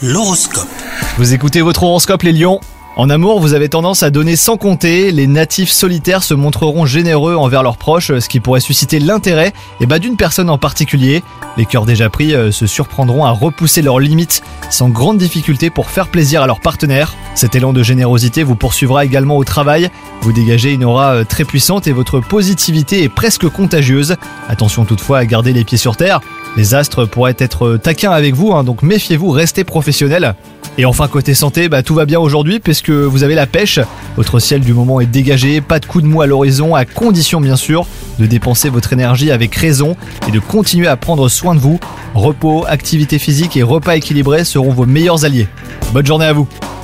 L'horoscope. Vous écoutez votre horoscope les lions. En amour, vous avez tendance à donner sans compter. Les natifs solitaires se montreront généreux envers leurs proches, ce qui pourrait susciter l'intérêt d'une personne en particulier. Les cœurs déjà pris se surprendront à repousser leurs limites sans grande difficulté pour faire plaisir à leur partenaire. Cet élan de générosité vous poursuivra également au travail. Vous dégagez une aura très puissante et votre positivité est presque contagieuse. Attention toutefois à garder les pieds sur terre. Les astres pourraient être taquins avec vous, donc méfiez-vous, restez professionnel. Et enfin côté santé, tout va bien aujourd'hui puisque vous avez la pêche. Votre ciel du moment est dégagé, pas de coup de mou à l'horizon, à condition bien sûr de dépenser votre énergie avec raison et de continuer à prendre soin de vous. Repos, activité physique et repas équilibrés seront vos meilleurs alliés. Bonne journée à vous.